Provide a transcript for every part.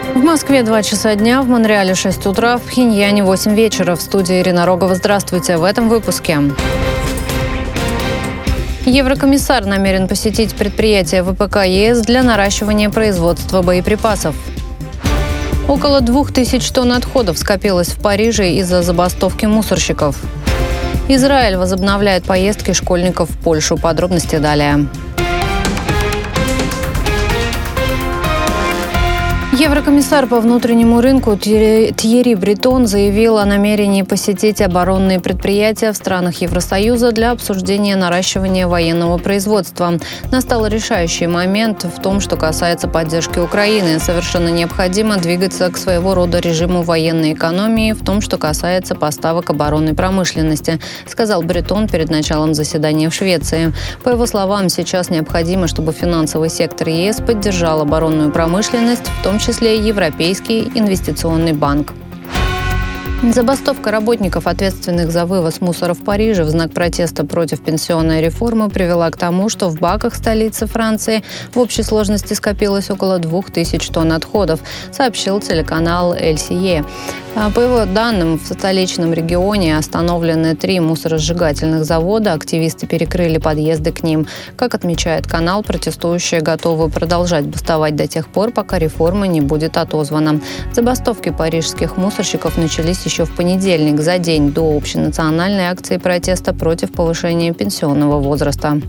В Москве 2 часа дня, в Монреале 6 утра, в Пхеньяне 8 вечера. В студии Ирина Рогова. Здравствуйте. В этом выпуске. Еврокомиссар намерен посетить предприятие ВПК ЕС для наращивания производства боеприпасов. Около 2000 тонн отходов скопилось в Париже из-за забастовки мусорщиков. Израиль возобновляет поездки школьников в Польшу. Подробности далее. Еврокомиссар по внутреннему рынку Тьерри Бретон заявил о намерении посетить оборонные предприятия в странах Евросоюза для обсуждения наращивания военного производства. Настал решающий момент в том, что касается поддержки Украины. Совершенно необходимо двигаться к своего рода режиму военной экономии в том, что касается поставок оборонной промышленности, сказал Бретон перед началом заседания в Швеции. По его словам, сейчас необходимо, чтобы финансовый сектор ЕС поддержал оборонную промышленность, в том числе Европейский инвестиционный банк. Забастовка работников, ответственных за вывоз мусора в Париже в знак протеста против пенсионной реформы, привела к тому, что в баках столицы Франции в общей сложности скопилось около 2000 тонн отходов, сообщил телеканал LCE. По его данным, в столичном регионе остановлены 3 мусоросжигательных завода, активисты перекрыли подъезды к ним. Как отмечает канал, протестующие готовы продолжать бастовать до тех пор, пока реформа не будет отозвана. Забастовки парижских мусорщиков начались еще в понедельник, за день до общенациональной акции протеста против повышения пенсионного возраста.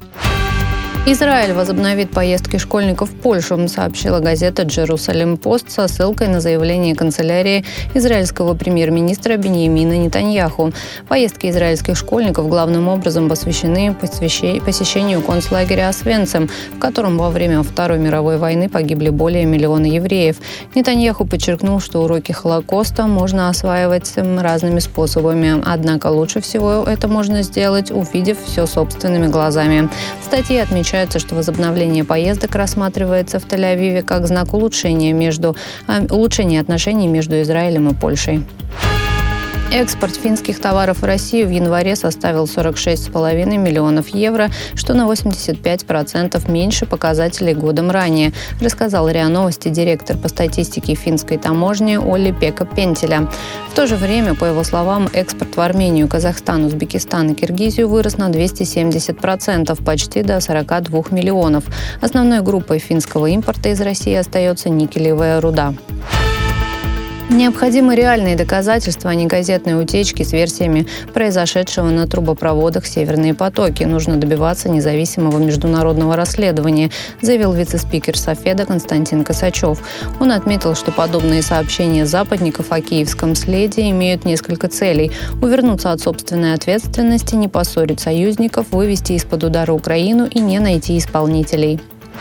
Израиль возобновит поездки школьников в Польшу, сообщила газета «Джерусалем Пост» со ссылкой на заявление канцелярии израильского премьер-министра Биньямина Нетаньяху. Поездки израильских школьников главным образом посвящены посещению концлагеря Освенцим, в котором во время Второй мировой войны погибли более миллиона евреев. Нетаньяху подчеркнул, что уроки Холокоста можно осваивать разными способами, однако лучше всего это можно сделать, увидев все собственными глазами. В статье отмечается, что возобновление поездок рассматривается в Тель-Авиве как знак улучшения отношений между Израилем и Польшей. Экспорт финских товаров в Россию в январе составил 46,5 миллионов евро, что на 85% меньше показателей годом ранее, рассказал РИА Новости директор по статистике финской таможни Олли-Пекка Пентеля. В то же время, по его словам, экспорт в Армению, Казахстан, Узбекистан и Киргизию вырос на 270%, почти до 42 миллионов. Основной группой финского импорта из России остается никелевая руда. Необходимы реальные доказательства, а не газетные утечки с версиями произошедшего на трубопроводах «Северные потоки». Нужно добиваться независимого международного расследования, заявил вице-спикер Софеда Константин Косачев. Он отметил, что подобные сообщения западников о киевском следе имеют несколько целей: увернуться от собственной ответственности, не поссорить союзников, вывести из-под удара Украину и не найти исполнителей.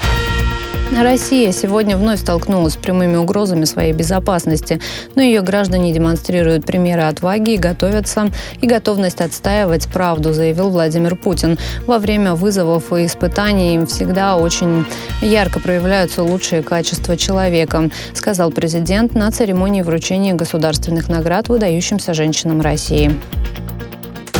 Россия сегодня вновь столкнулась с прямыми угрозами своей безопасности, но ее граждане демонстрируют примеры отваги и готовность отстаивать правду, заявил Владимир Путин. Во время вызовов и испытаний им всегда очень ярко проявляются лучшие качества человека, сказал президент на церемонии вручения государственных наград выдающимся женщинам России.